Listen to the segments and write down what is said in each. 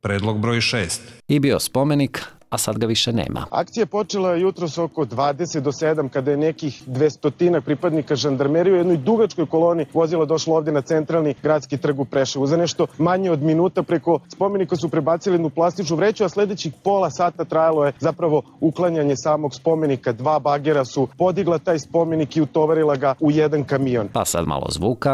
Predlog broj 6. I bio spomenik, a sad ga više nema. Akcija je počela jutros oko 20 do 7 kada je nekih 200 pripadnika žandarmerije u jednoj dugačkoj koloni vozila došlo ovdje na centralni gradski trg u Preševu. Za nešto manje od minuta preko spomenika su prebacili jednu plastičnu vreću, a sledećih pola sata trajalo je zapravo uklanjanje samog spomenika. 2 bagera su podigla taj spomenik i utovarila ga u jedan kamion. Pa sad malo zvuka.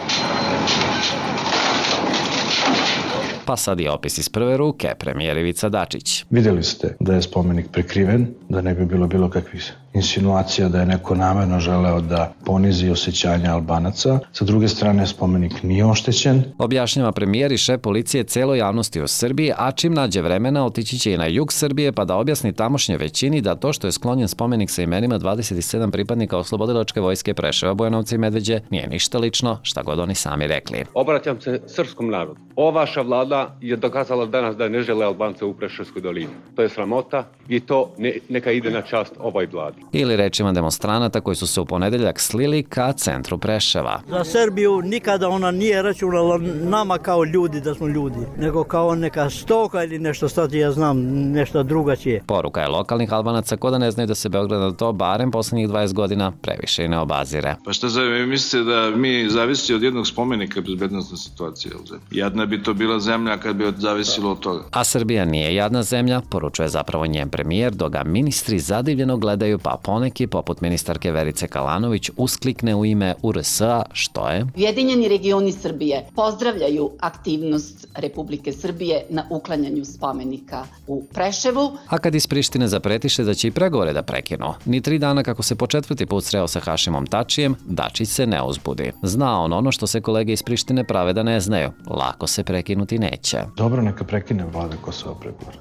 Pa sad je opis iz prve ruke, premijer Ivica Dačić. Vidjeli ste da je spomenik prekriven, da ne bi bilo kakvih insinuacija da je neko namerno želeo da ponizi osjećanja Albanaca. Sa druge strane, spomenik nije oštećen. Objašnjava premijer i šef policije celoj javnosti u Srbiji, a čim nađe vremena otići će i na jug Srbije pa da objasni tamošnje većini da to što je sklonjen spomenik sa imenima 27 pripadnika Oslobodilačke vojske Preševa, Bujanovca i Medveđe nije ništa lično, šta god oni sami rekli. Obraćam se srpskom narodu. Ova vaša vlada je dokazala danas da ne žele Albance u Preševskoj dolini. To je sramota i to neka ide na čast ovoj vladi. Ili rečima demonstranata koji su se u ponedeljak slili ka centru Preševa. Za Srbiju nikada ona nije računala nama kao ljudi da smo ljudi, nego kao neka stoka ili nešto, sad ja znam nešto drugačije. Poruka je lokalnih Albanaca ko da ne znaju da se Beograd na to barem poslednjih 20 godina previše i ne obazire. Pa šta mislite da mi zavisi od jednog spomenika bezbednostna situacija? Jadna bi to bila zemlja kad bi zavisilo od toga. A Srbija nije jadna zemlja, poručuje zapravo njen premijer, dok ga ministri zadivljeno gledaju, pa poneki, poput ministarke Verice Kalanović, usklikne u ime URS-a, što je? Ujedinjeni regioni Srbije pozdravljaju aktivnost Republike Srbije na uklanjanju spomenika u Preševu. A kad iz Prištine zapretiše da će i pregovore da prekinu, ni 3 dana kako se po 4. put sreo sa Hašimom Tačijem, Dačić se ne uzbudi. Zna on ono što se kolege iz Prištine prave da ne znaju. Lako se prekinuti neće. Dobro, neka prekine vlada Kosova pregovore.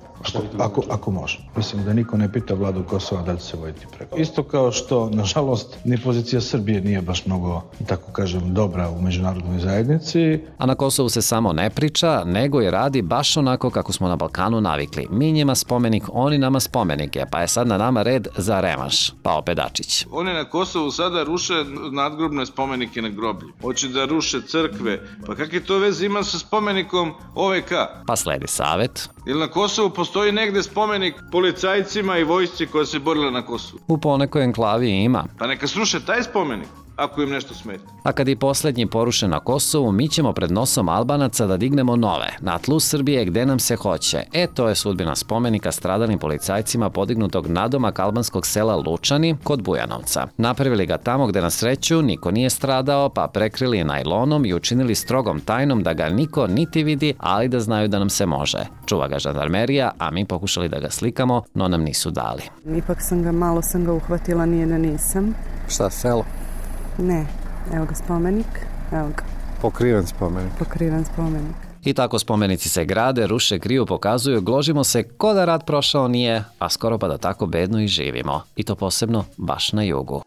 Ako može. Mislim da niko ne pita vladu Kosova da će se voditi pregovore. Isto kao što, nažalost, ni pozicija Srbije nije baš mnogo, tako kažem, dobra u međunarodnoj zajednici. A na Kosovu se samo ne priča, nego i radi baš onako kako smo na Balkanu navikli. Mi njima spomenik, oni nama spomenike, pa je sad na nama red za revanš. Pa opet Dačić. Oni na Kosovu sada ruše nadgrobne spomenike na groblju. Hoće da ruše crkve. Pa kakve to veze ima sa spomenikom OVK? Pa sledi savet. Ili na Kosovu postoji negde spomenik policajcima i vojsci koja se borila na Kosovu? U ponekoj enklavi ima. Pa neka sruše taj spomenik, ako im nešto smeta. A kad i poslednji poruše na Kosovu, mi ćemo pred nosom Albanaca da dignemo nove, na tlu Srbije gde nam se hoće. To je sudbina spomenika stradalim policajcima podignutog nadomak albanskog sela Lučani kod Bujanovca. Napravili ga tamo gde na sreću niko nije stradao, pa prekrili najlonom i učinili strogom tajnom da ga niko niti vidi, ali da znaju da nam se može. Čuva ga žandarmerija, a mi pokušali da ga slikamo, no nam nisu dali. Ipak malo sam ga uhvatila, nije da nisam. Šta, selo? Ne, evo ga spomenik, evo ga. Pokriven spomenik. Pokriven spomenik. I tako spomenici se grade, ruše, kriju, pokazuju, gložimo se ko da rat prošao nije, a skoro pa da tako bedno i živimo. I to posebno baš na jugu.